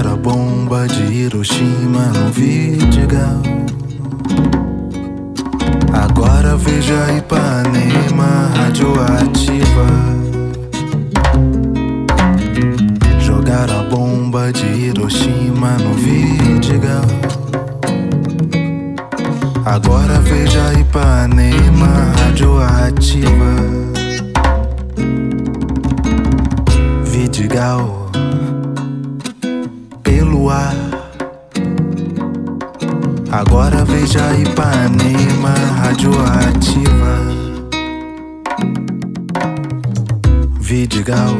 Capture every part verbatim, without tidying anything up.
Jogar a bomba de Hiroshima no Vidigal. Agora veja Ipanema radioativa. Jogar a bomba de Hiroshima no Vidigal. Agora veja Ipanema radioativa. Vidigal pelo ar. Agora veja Ipanema radioativa. Vidigal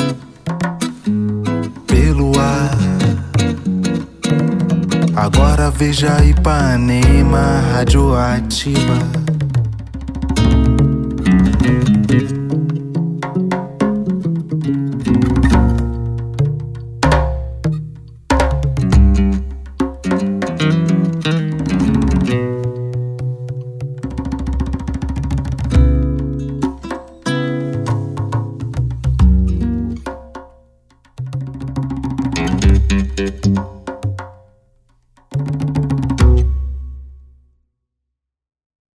pelo ar. Agora veja Ipanema radioativa.